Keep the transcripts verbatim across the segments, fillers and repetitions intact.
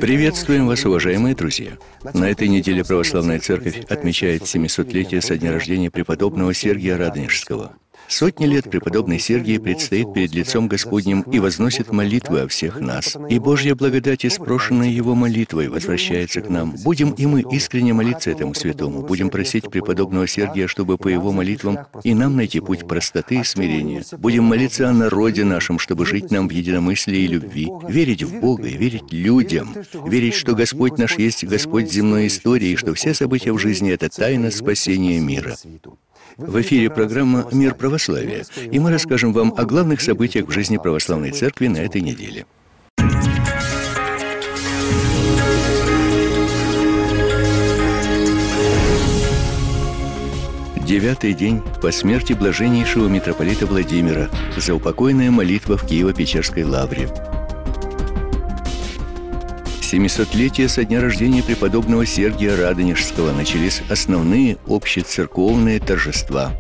Приветствуем вас, уважаемые друзья! На этой неделе Православная Церковь отмечает семисотлетие со дня рождения преподобного Сергия Радонежского. Сотни лет преподобный Сергий предстоит перед лицом Господним и возносит молитвы о всех нас. И Божья благодать, испрошенная его молитвой, возвращается к нам. Будем и мы искренне молиться этому святому. Будем просить преподобного Сергия, чтобы по его молитвам и нам найти путь простоты и смирения. Будем молиться о народе нашем, чтобы жить нам в единомыслии и любви. Верить в Бога и верить людям. Верить, что Господь наш есть Господь земной истории, и что все события в жизни — это тайна спасения мира. В эфире программа «Мир православия», и мы расскажем вам о главных событиях в жизни Православной Церкви на этой неделе. Девятый день по смерти блаженнейшего митрополита Владимира, заупокойная молитва в Киево-Печерской лавре. Семисотлетие со дня рождения преподобного Сергия Радонежского начались основные общецерковные торжества.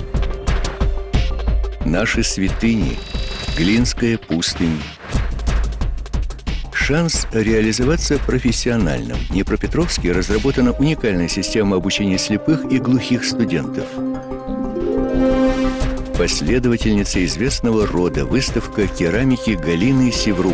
Наши святыни, Глинская пустынь. Шанс реализоваться профессионально. В Днепропетровске разработана уникальная система обучения слепых и глухих студентов. Последовательница известного рода, выставка керамики Галины Севрук.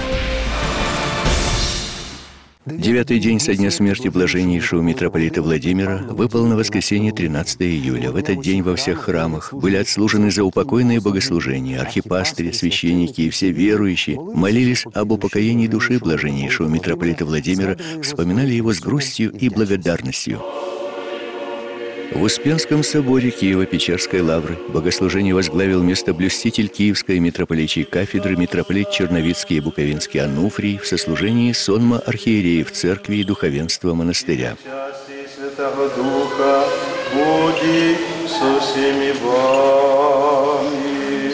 Девятый день со дня смерти блаженнейшего митрополита Владимира выпал на воскресенье тринадцатого июля. В этот день во всех храмах были отслужены заупокойные богослужения. Архипастыри, священники и все верующие молились об упокоении души блаженнейшего митрополита Владимира, вспоминали его с грустью и благодарностью. В Успенском соборе Киево-Печерской лавры богослужение возглавил местоблюститель Киевской митрополичьей кафедры митрополит Черновицкий и Буковинский Ануфрий в сослужении сонма архиереев церкви и духовенства монастыря. Святого Духа, буди со всеми вами.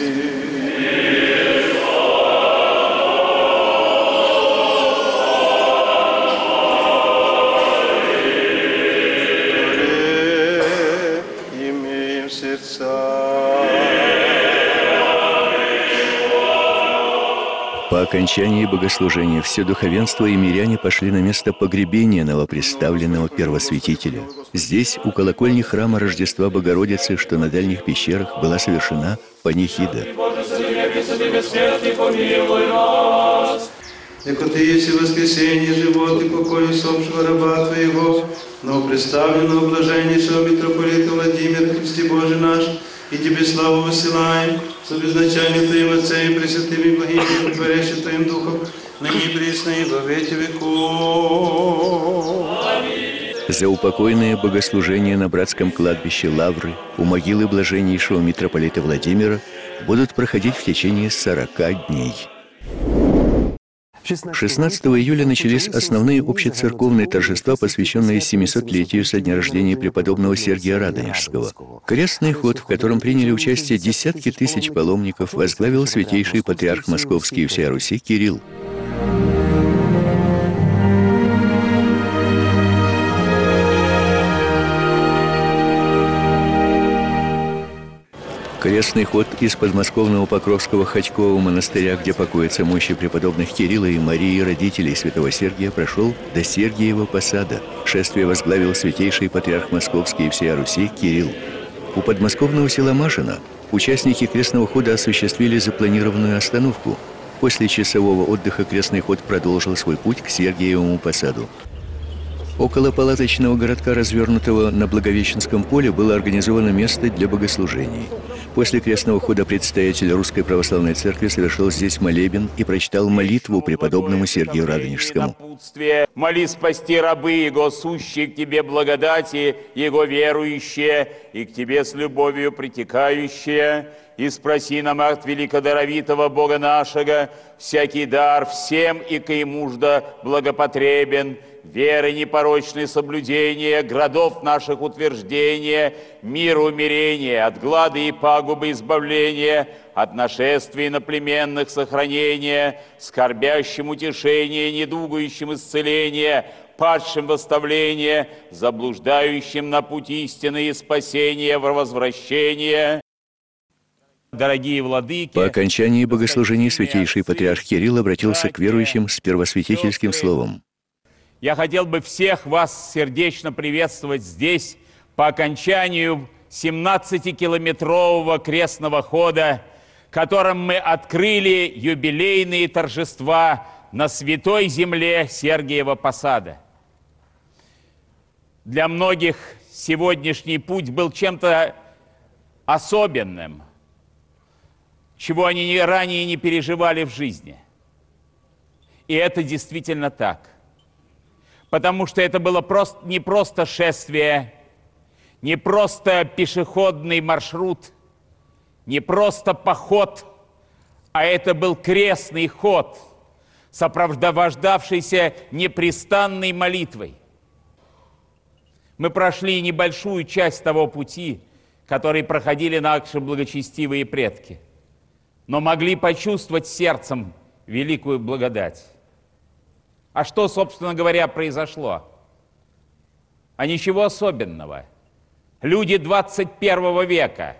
По окончании богослужения все духовенство и миряне пошли на место погребения новопредставленного первосвятителя. Здесь, у колокольни храма Рождества Богородицы, что на дальних пещерах, была совершена панихида. Яко Ты есть воскресенье, живот и покой усопшего раба Твоего, новопредставленного блаженнейшего митрополита Владимира, Христе Божий наш, и Тебе славу высылаем, с обезначением Твоим Отцем и Пресвятым и Благим, и Творящим Твоим Духом, ныне и присно и во веки веков. Заупокойное богослужение на братском кладбище Лавры у могилы блаженнейшего митрополита Владимира будут проходить в течение сорока дней. шестнадцатого июля начались основные общецерковные торжества, посвященные семисотлетию со дня рождения преподобного Сергия Радонежского. Крестный ход, в котором приняли участие десятки тысяч паломников, возглавил святейший патриарх Московский и всея Руси Кирилл. Крестный ход из подмосковного Покровского Ходькового монастыря, где покоятся мощи преподобных Кирилла и Марии, родителей святого Сергия, прошел до Сергиева посада. Шествие возглавил святейший патриарх Московский и всея Руси Кирилл. У подмосковного села Машино участники крестного хода осуществили запланированную остановку. После часового отдыха крестный ход продолжил свой путь к Сергиевому посаду. Около палаточного городка, развернутого на Благовещенском поле, было организовано место для богослужений. После крестного хода предстоятель Русской Православной Церкви совершил здесь молебен и прочитал молитву преподобному Сергию Радонежскому. «Моли спасти рабы Его, сущие к Тебе благодати, Его верующие, и к Тебе с любовью притекающие. И спроси нам от великодаровитого Бога нашего, всякий дар всем и каимужда благопотребен, веры непорочное соблюдение, градов наших утверждения, мир умирения, от глады и пагубы избавления, от нашествий иноплеменных сохранения, скорбящим утешение, недугающим исцеление, падшим восставление, заблуждающим на путь истины и спасения в возвращение». Дорогие владыки, По окончании богослужения святейший патриарх Кирилл обратился к верующим с первосвятительским словом. Я хотел бы всех вас сердечно приветствовать здесь по окончанию семнадцатикилометрового крестного хода, которым мы открыли юбилейные торжества на святой земле Сергиева Посада. Для многих сегодняшний путь был чем-то особенным, чего они ранее не переживали в жизни. И это действительно так. Потому что это было просто, не просто шествие, не просто пешеходный маршрут, не просто поход, а это был крестный ход, сопровождавшийся непрестанной молитвой. Мы прошли небольшую часть того пути, который проходили наши благочестивые предки, но могли почувствовать сердцем великую благодать. А что, собственно говоря, произошло? А ничего особенного. Люди двадцать первого века,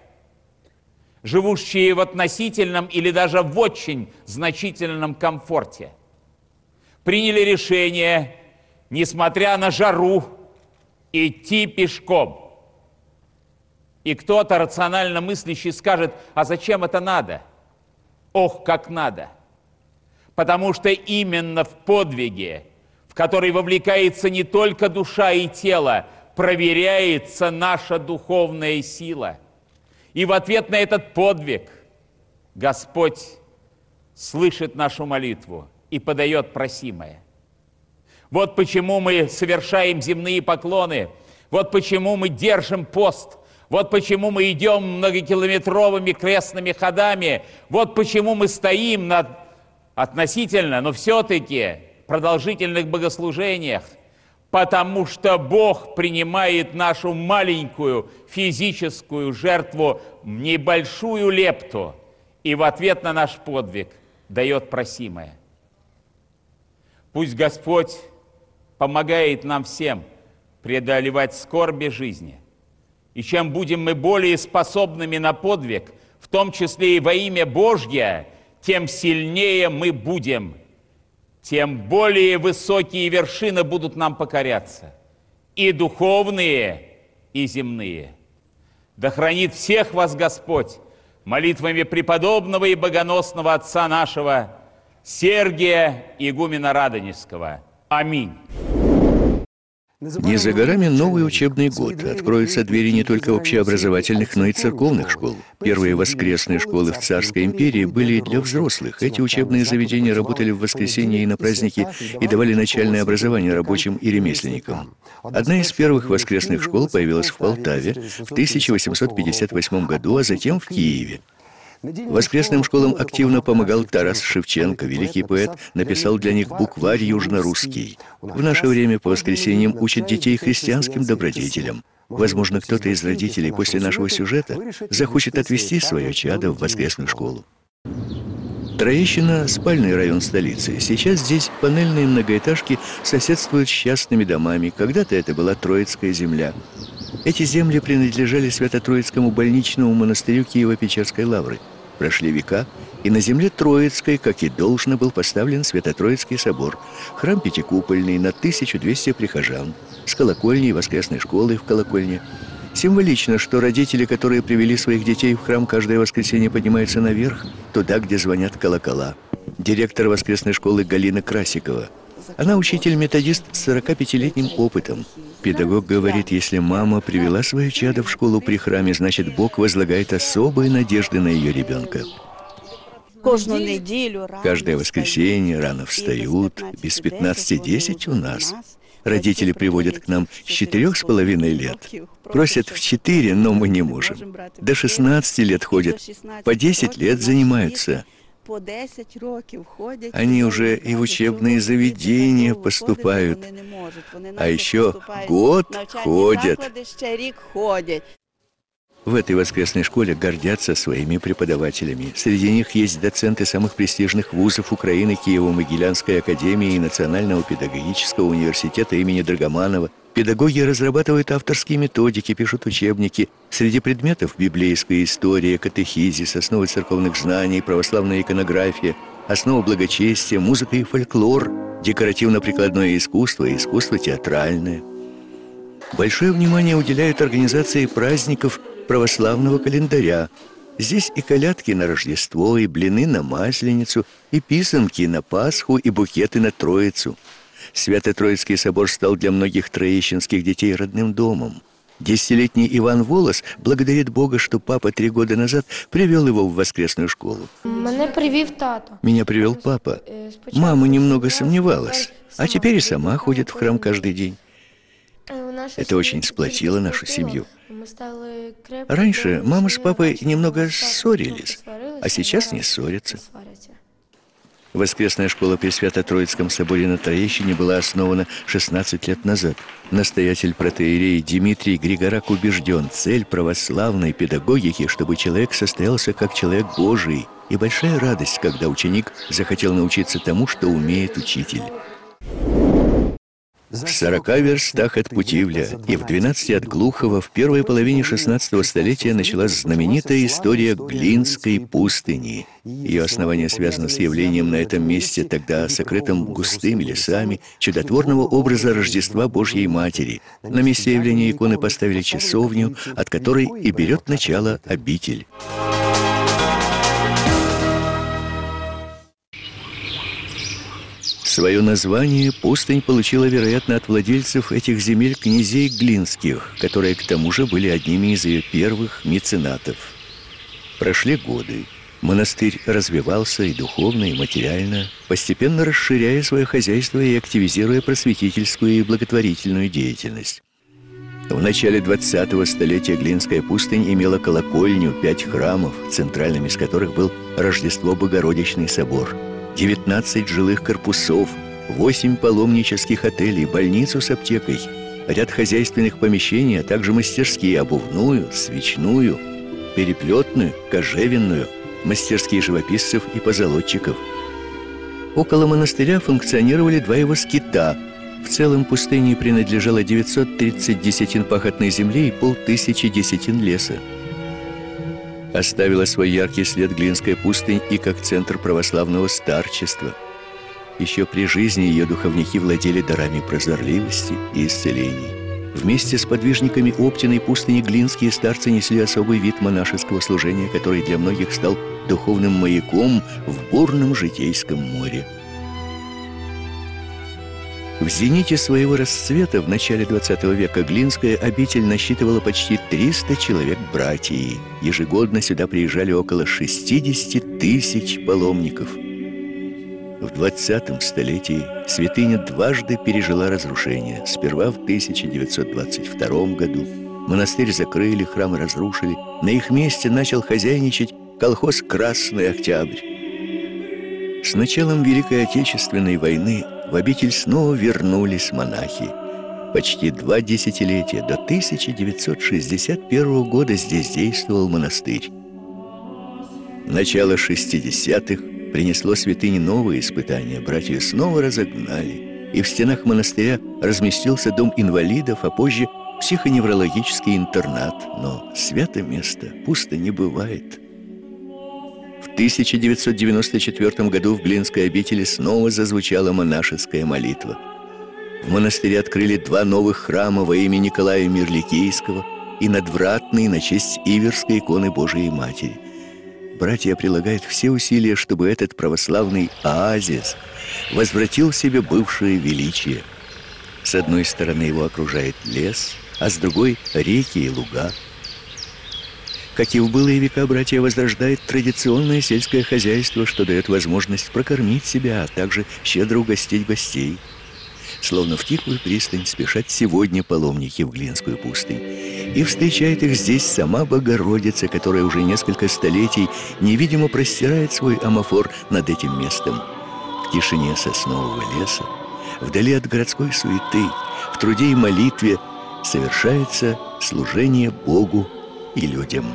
живущие в относительном или даже в очень значительном комфорте, приняли решение, несмотря на жару, идти пешком. И кто-то рационально мыслящий скажет: а зачем это надо? Ох, как надо! Потому что именно в подвиге, в который вовлекается не только душа и тело, проверяется наша духовная сила. И в ответ на этот подвиг Господь слышит нашу молитву и подает просимое. Вот почему мы совершаем земные поклоны, вот почему мы держим пост, вот почему мы идем многокилометровыми крестными ходами, вот почему мы стоим на относительно, но все-таки продолжительных богослужениях, потому что Бог принимает нашу маленькую физическую жертву, небольшую лепту, и в ответ на наш подвиг дает просимое. Пусть Господь помогает нам всем преодолевать скорби жизни. И чем будем мы более способными на подвиг, в том числе и во имя Божье, тем сильнее мы будем, тем более высокие вершины будут нам покоряться, и духовные, и земные. Да хранит всех вас Господь молитвами преподобного и богоносного отца нашего Сергия игумена Радонежского. Аминь. Не за горами новый учебный год. Откроются двери не только общеобразовательных, но и церковных школ. Первые воскресные школы в Царской империи были для взрослых. Эти учебные заведения работали в воскресенье и на праздники и давали начальное образование рабочим и ремесленникам. Одна из первых воскресных школ появилась в Полтаве в тысяча восемьсот пятьдесят восьмом году, а затем в Киеве. Воскресным школам активно помогал Тарас Шевченко, великий поэт, написал для них букварь южнорусский. В наше время по воскресеньям учат детей христианским добродетелям. Возможно, кто-то из родителей после нашего сюжета захочет отвезти свое чадо в воскресную школу. Троещина – спальный район столицы. Сейчас здесь панельные многоэтажки соседствуют с частными домами. Когда-то это была Троицкая земля. Эти земли принадлежали Свято-Троицкому больничному монастырю Киево-Печерской лавры. Прошли века, и на земле Троицкой, как и должно, был поставлен Свято-Троицкий собор, храм пятикупольный на тысячу двести прихожан, с колокольней, воскресной школой в колокольне. Символично, что родители, которые привели своих детей в храм, каждое воскресенье поднимаются наверх, туда, где звонят колокола. Директор воскресной школы Галина Красикова. Она учитель-методист с сорокапятилетним опытом. Педагог говорит, если мама привела свое чадо в школу при храме, значит, Бог возлагает особые надежды на ее ребенка. Каждое воскресенье рано встают, без пятнадцати десять у нас. Родители приводят к нам с четырех с половиной лет. Просят в четыре, но мы не можем. До шестнадцати лет ходят, по десять лет занимаются. Они уже и в учебные заведения поступают, а еще год ходят. В этой воскресной школе гордятся своими преподавателями. Среди них есть доценты самых престижных вузов Украины, Киево-Могилянской академии и Национального педагогического университета имени Драгоманова. Педагоги разрабатывают авторские методики, пишут учебники. Среди предметов библейская история, катехизис, основы церковных знаний, православная иконография, основа благочестия, музыка и фольклор, декоративно-прикладное искусство и искусство театральное. Большое внимание уделяют организации праздников православного календаря. Здесь и колядки на Рождество, и блины на Масленицу, и писанки на Пасху, и букеты на Троицу. Свято-Троицкий собор стал для многих троещинских детей родным домом. Десятилетний Иван Волос благодарит Бога, что папа три года назад привел его в воскресную школу. Меня привел тато. Меня привел папа. Мама немного сомневалась, а теперь и сама ходит в храм каждый день. Это очень сплотило нашу семью. Раньше мама с папой немного ссорились, а сейчас не ссорятся. Воскресная школа при Свято-Троицком соборе на Троещине была основана шестнадцать лет назад. Настоятель протоиерей Дмитрий Григорак убежден, цель православной педагогики, чтобы человек состоялся как человек Божий. И большая радость, когда ученик захотел научиться тому, что умеет учитель. В сорока верстах от Путивля и в двенадцати от Глухова в первой половине шестнадцатого столетия началась знаменитая история Глинской пустыни. Ее основание связано с явлением на этом месте, тогда сокрытым густыми лесами, чудотворного образа Рождества Божьей Матери. На месте явления иконы поставили часовню, от которой и берет начало обитель. Свое название пустынь получила, вероятно, от владельцев этих земель князей Глинских, которые к тому же были одними из ее первых меценатов. Прошли годы. Монастырь развивался и духовно, и материально, постепенно расширяя свое хозяйство и активизируя просветительскую и благотворительную деятельность. В начале двадцатого столетия Глинская пустынь имела колокольню, пять храмов, центральным из которых был Рождество Богородичный собор, девятнадцать жилых корпусов, восемь паломнических отелей, больницу с аптекой, ряд хозяйственных помещений, а также мастерские обувную, свечную, переплетную, кожевенную, мастерские живописцев и позолотчиков. Около монастыря функционировали два его скита. В целом пустыне принадлежало девятьсот тридцать десятин пахотной земли и полтысячи десятин леса. Оставила свой яркий след Глинская пустынь и как центр православного старчества. Еще при жизни ее духовники владели дарами прозорливости и исцелений. Вместе с подвижниками Оптиной пустыни глинские старцы несли особый вид монашеского служения, который для многих стал духовным маяком в бурном житейском море. В зените своего расцвета в начале двадцатого века Глинская обитель насчитывала почти триста человек братьев. Ежегодно сюда приезжали около шестидесяти тысяч паломников. В двадцатом столетии святыня дважды пережила разрушение. Сперва в тысяча девятьсот двадцать втором году монастырь закрыли, храмы разрушили. На их месте начал хозяйничать колхоз «Красный Октябрь». С началом Великой Отечественной войны в обитель снова вернулись монахи. Почти два десятилетия, до тысяча девятьсот шестьдесят первого года здесь действовал монастырь. Начало шестидесятых принесло святыне новые испытания. Братья снова разогнали, и в стенах монастыря разместился дом инвалидов, а позже психоневрологический интернат. Но свято место пусто не бывает. В тысяча девятьсот девяносто четвёртом году в Глинской обители снова зазвучала монашеская молитва. В монастыре открыли два новых храма во имя Николая Мирликийского и надвратный на честь Иверской иконы Божией Матери. Братья прилагают все усилия, чтобы этот православный оазис возвратил себе бывшее величие. С одной стороны его окружает лес, а с другой — реки и луга. Как и в былые века, братья возрождают традиционное сельское хозяйство, что дает возможность прокормить себя, а также щедро угостить гостей. Словно в тихую пристань спешат сегодня паломники в Глинскую пустынь. И встречает их здесь сама Богородица, которая уже несколько столетий невидимо простирает свой амофор над этим местом. В тишине соснового леса, вдали от городской суеты, в труде и молитве совершается служение Богу и людям.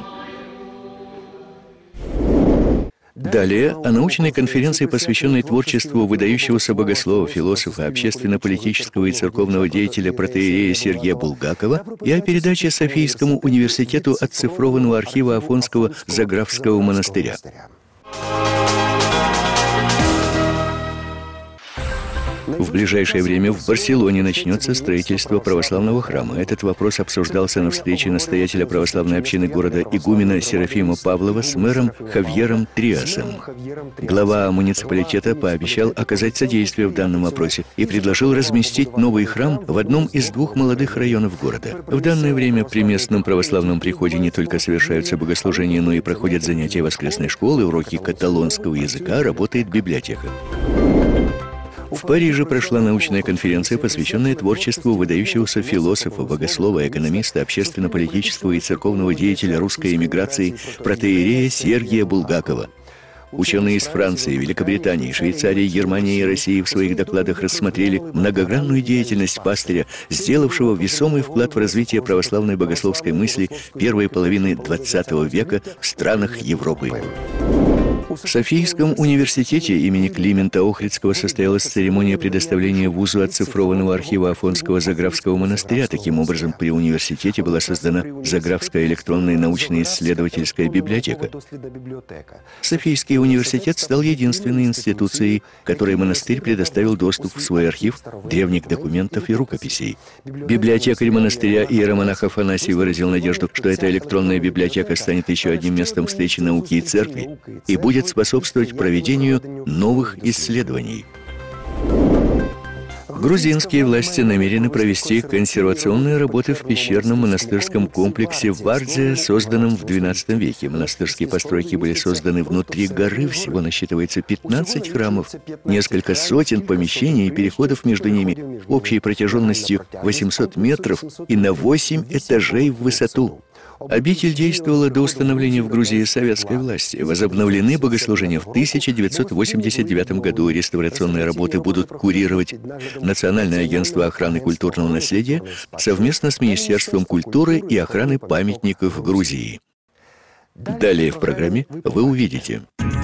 Далее о научной конференции, посвященной творчеству выдающегося богослова, философа, общественно-политического и церковного деятеля протоиерея Сергия Булгакова, и о передаче Софийскому университету оцифрованного архива Афонского Заграфского монастыря. В ближайшее время в Барселоне начнется строительство православного храма. Этот вопрос обсуждался на встрече настоятеля православной общины города игумена Серафима Павлова с мэром Хавьером Триасом. Глава муниципалитета пообещал оказать содействие в данном вопросе и предложил разместить новый храм в одном из двух молодых районов города. В данное время при местном православном приходе не только совершаются богослужения, но и проходят занятия воскресной школы, уроки каталонского языка, работает библиотека. В Париже прошла научная конференция, посвященная творчеству выдающегося философа, богослова, экономиста, общественно-политического и церковного деятеля русской эмиграции протоиерея Сергия Булгакова. Ученые из Франции, Великобритании, Швейцарии, Германии и России в своих докладах рассмотрели многогранную деятельность пастыря, сделавшего весомый вклад в развитие православной богословской мысли первой половины двадцатого века в странах Европы. В Софийском университете имени Климента Охридского состоялась церемония предоставления вузу оцифрованного архива Афонского Заграфского монастыря. Таким образом, при университете была создана Заграфская электронная научно-исследовательская библиотека. Софийский университет стал единственной институцией, которой монастырь предоставил доступ в свой архив древних документов и рукописей. Библиотекарь монастыря иеромонах Афанасий выразил надежду, что эта электронная библиотека станет еще одним местом встречи науки и церкви и будет способствовать проведению новых исследований. Грузинские власти намерены провести консервационные работы в пещерном монастырском комплексе в Вардзе, созданном в двенадцатом веке. Монастырские постройки были созданы внутри горы, всего насчитывается пятнадцать храмов, несколько сотен помещений и переходов между ними общей протяженностью восемьсот метров и на восемь этажей в высоту. Обитель действовала до установления в Грузии советской власти. Возобновлены богослужения в тысяча девятьсот восемьдесят девятом году. Реставрационные работы будут курировать Национальное агентство охраны культурного наследия совместно с Министерством культуры и охраны памятников Грузии. Далее в программе вы увидите.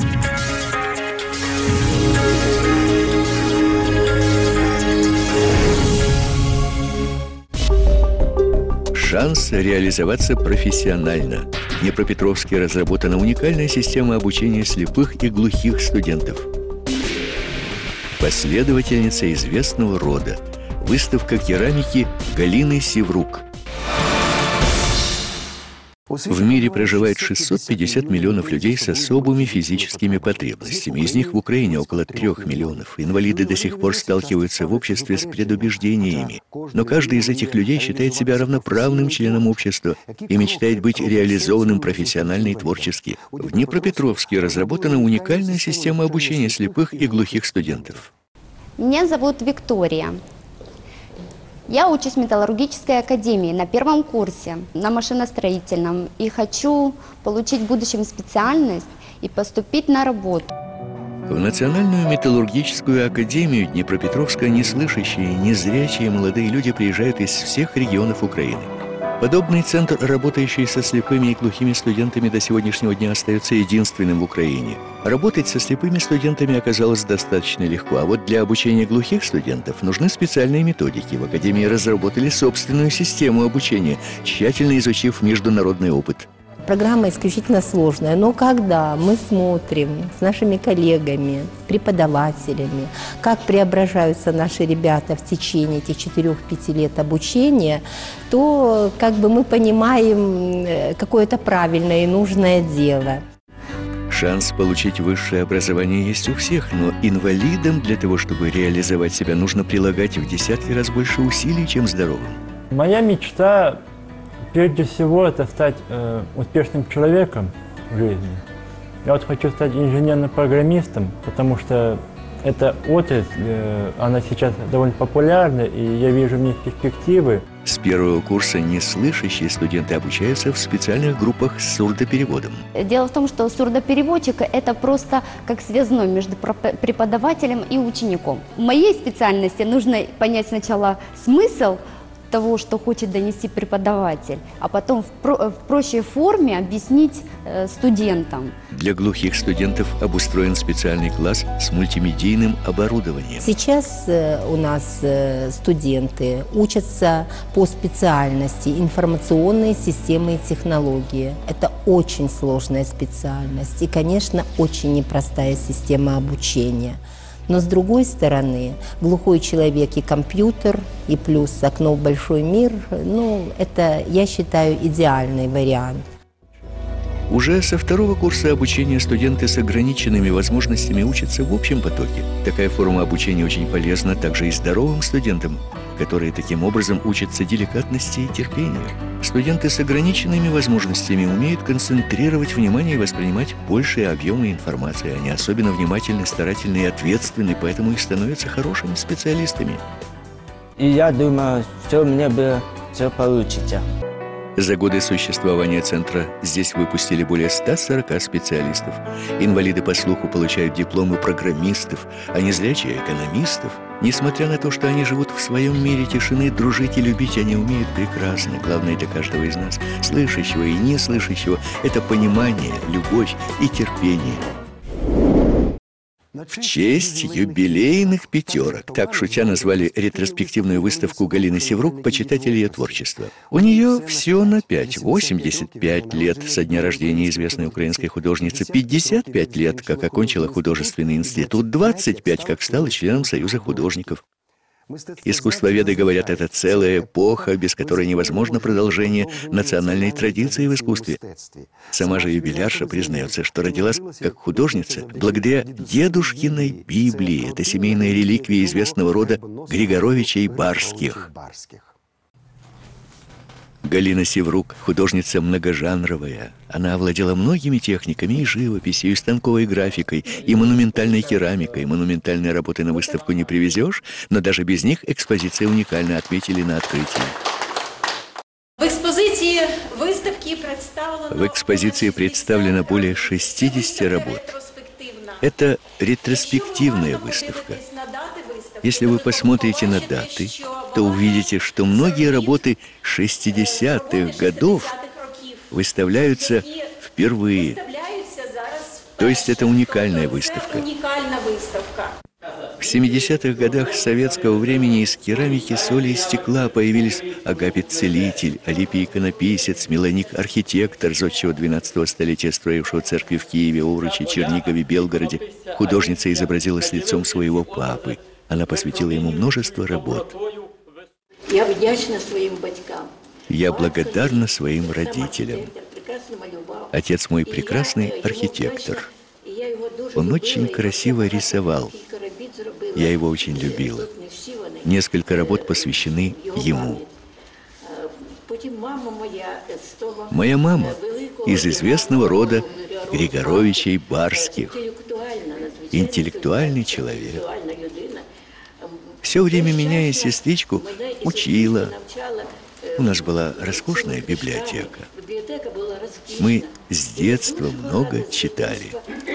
Шанс реализоваться профессионально. В Днепропетровске разработана уникальная система обучения слепых и глухих студентов. Последовательница известного рода. Выставка керамики Галины Севрук. В мире проживает шестьсот пятьдесят миллионов людей с особыми физическими потребностями. Из них в Украине около трех миллионов. Инвалиды до сих пор сталкиваются в обществе с предубеждениями. Но каждый из этих людей считает себя равноправным членом общества и мечтает быть реализованным профессионально и творчески. В Днепропетровске разработана уникальная система обучения слепых и глухих студентов. Меня зовут Виктория. Я учусь в металлургической академии на первом курсе, на машиностроительном, и хочу получить в будущем специальность и поступить на работу. В Национальную металлургическую академию Днепропетровска неслышащие и незрячие молодые люди приезжают из всех регионов Украины. Подобный центр, работающий со слепыми и глухими студентами, до сегодняшнего дня остается единственным в Украине. Работать со слепыми студентами оказалось достаточно легко, а вот для обучения глухих студентов нужны специальные методики. В Академии разработали собственную систему обучения, тщательно изучив международный опыт. Программа исключительно сложная, но когда мы смотрим с нашими коллегами, преподавателями, как преображаются наши ребята в течение этих четырёх-пяти лет обучения, то как бы мы понимаем какое-то правильное и нужное дело. Шанс получить высшее образование есть у всех, но инвалидам для того, чтобы реализовать себя, нужно прилагать в десятки раз больше усилий, чем здоровым. Моя мечта... Прежде всего, это стать э, успешным человеком в жизни. Я вот хочу стать инженерным-программистом, потому что эта отрасль, э, она сейчас довольно популярна, и я вижу в ней перспективы. С первого курса неслышащие студенты обучаются в специальных группах с сурдопереводом. Дело в том, что сурдопереводчик – это просто как связной между преподавателем и учеником. В моей специальности нужно понять сначала смысл того, что хочет донести преподаватель, а потом в, про, в проще форме объяснить э, студентам. Для глухих студентов обустроен специальный класс с мультимедийным оборудованием. Сейчас э, у нас э, студенты учатся по специальности информационные системы и технологии. Это очень сложная специальность и, конечно, очень непростая система обучения. Но с другой стороны, глухой человек и компьютер, и плюс окно в большой мир, ну, это, я считаю, идеальный вариант. Уже со второго курса обучения студенты с ограниченными возможностями учатся в общем потоке. Такая форма обучения очень полезна также и здоровым студентам, которые таким образом учатся деликатности и терпению. Студенты с ограниченными возможностями умеют концентрировать внимание и воспринимать большие объемы информации. Они особенно внимательны, старательны и ответственны, поэтому и становятся хорошими специалистами. И я думаю, что мне бы все получится. За годы существования центра здесь выпустили более ста сорока специалистов. Инвалиды по слуху получают дипломы программистов, а незрячие – экономистов. Несмотря на то, что они живут в своем мире тишины, дружить и любить они умеют прекрасно. Главное для каждого из нас, слышащего и неслышащего, это понимание, любовь и терпение. В честь юбилейных пятерок, так шутя назвали ретроспективную выставку Галины Севрук «Почитатели ее творчества». У нее все на пять. восемьдесят пять лет со дня рождения известной украинской художницы, пятьдесят пять лет, как окончила художественный институт, двадцать пять, как стала членом Союза художников. Искусствоведы говорят, это целая эпоха, без которой невозможно продолжение национальной традиции в искусстве. Сама же юбилярша признается, что родилась как художница благодаря дедушкиной Библии. Это семейная реликвия известного рода Григоровичей Барских. Галина Севрук – художница многожанровая. Она овладела многими техниками и живописью, и станковой графикой, и монументальной керамикой. Монументальные работы на выставку не привезешь, но даже без них экспозиция уникальна, отметили на открытии. В экспозиции выставки представлено... В экспозиции представлено более шестидесяти работ. Это ретроспективная выставка. Если вы посмотрите на даты, то увидите, что многие работы шестидесятых годов выставляются впервые. То есть это уникальная выставка. В семидесятых годах советского времени из керамики, соли и стекла появились Агапит Целитель, Алипий Иконописец, Меланик Архитектор, зодчего двенадцатого столетия, строившего церкви в Киеве, Овруче, Чернигове, Белгороде. Художница изобразила с лицом своего папы. Она посвятила ему множество работ. Я вдячна своим батькам. Я благодарна своим родителям. Отец мой прекрасный архитектор. Он очень красиво рисовал. Я его очень любила. Несколько работ посвящены ему. Моя мама из известного рода Григоровичей Барских. Интеллектуальный человек. Все время меня и сестричку учила. У нас была роскошная библиотека. Мы с детства много читали.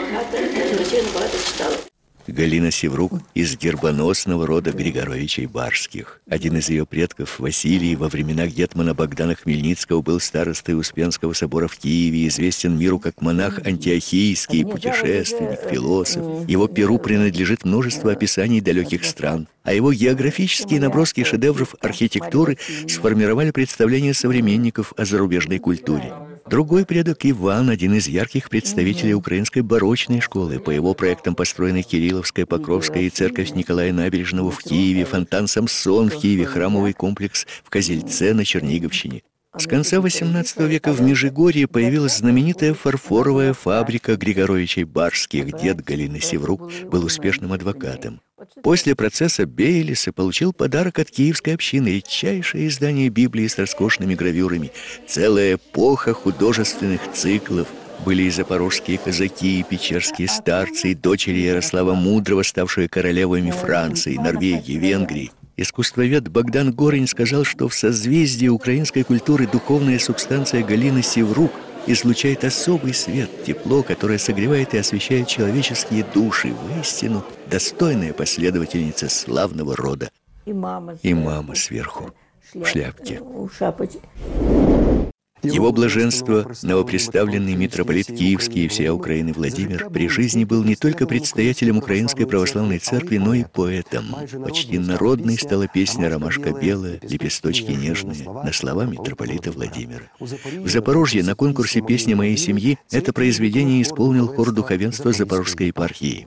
Галина Севрук из гербоносного рода Григоровичей Барских. Один из ее предков, Василий, во времена гетмана Богдана Хмельницкого был старостой Успенского собора в Киеве, известен миру как монах антиохийский, путешественник, философ. Его перу принадлежит множество описаний далеких стран, а его географические наброски шедевров архитектуры сформировали представление современников о зарубежной культуре. Другой предок Иван, один из ярких представителей украинской барочной школы. По его проектам построены Кирилловская, Покровская и церковь Николая Набережного в Киеве, фонтан Самсон в Киеве, храмовый комплекс в Козельце на Черниговщине. С конца восемнадцатого века в Межигорье появилась знаменитая фарфоровая фабрика Григоровичей Барских. Дед Галины Севрук был успешным адвокатом. После процесса Бейлиса получил подарок от киевской общины, редчайшее издание Библии с роскошными гравюрами. Целая эпоха художественных циклов. Были и запорожские казаки, и печерские старцы, и дочери Ярослава Мудрого, ставшие королевами Франции, Норвегии, Венгрии. Искусствовед Богдан Горень сказал, что в созвездии украинской культуры духовная субстанция Галины Севрук излучает особый свет, тепло, которое согревает и освещает человеческие души, воистину достойная последовательница славного рода. И мама, и мама сверху. в шляпке. Шапочки. Его блаженство, новопредставленный митрополит Киевский и всея Украины Владимир, при жизни был не только предстоятелем Украинской Православной Церкви, но и поэтом. Почти народной стала песня «Ромашка белая, лепесточки нежные» на слова митрополита Владимира. В Запорожье на конкурсе «Песни моей семьи» это произведение исполнил хор духовенства Запорожской епархии.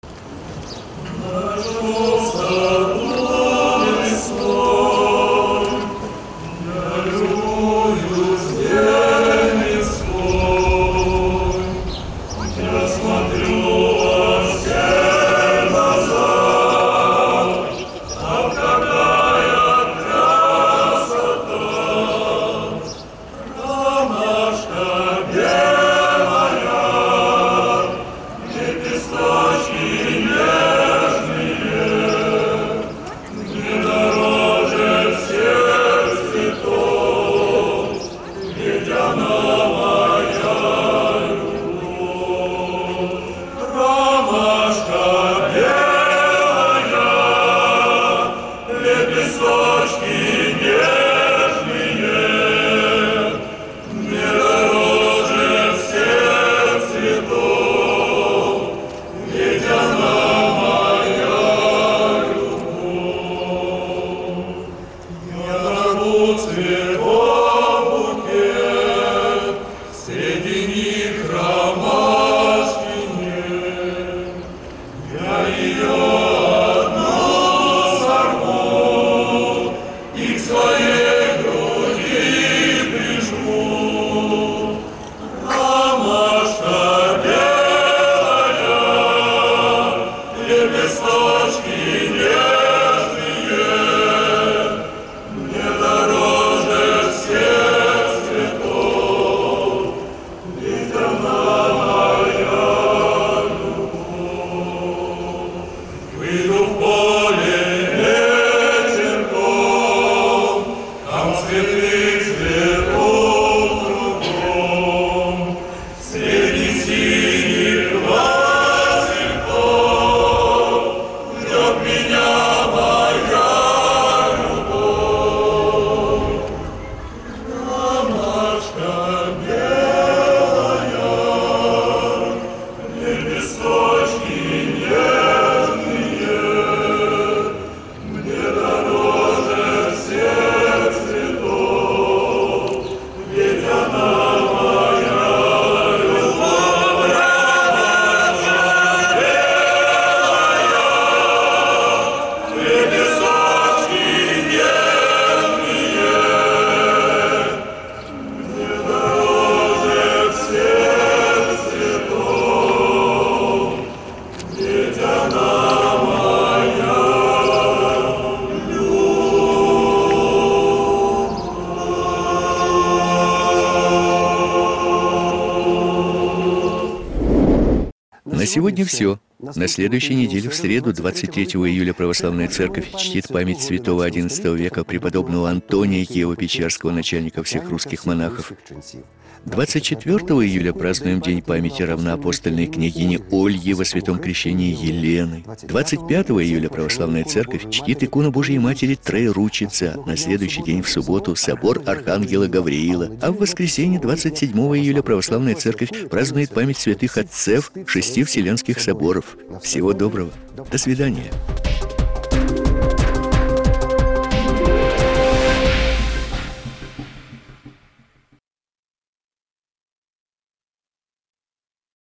На сегодня все. На следующей неделе, в среду, двадцать третьего июля, Православная Церковь чтит память святого одиннадцатого века преподобного Антония Киево-Печерского, начальника всех русских монахов. двадцать четвёртого июля празднуем День памяти равноапостольной княгини Ольги во святом крещении Елены. двадцать пятого июля Православная Церковь чтит икону Божьей Матери Троеручица. На следующий день, в субботу, собор Архангела Гавриила. А в воскресенье, двадцать седьмого июля, Православная Церковь празднует память святых отцев шести Вселенских соборов. Всего доброго. До свидания.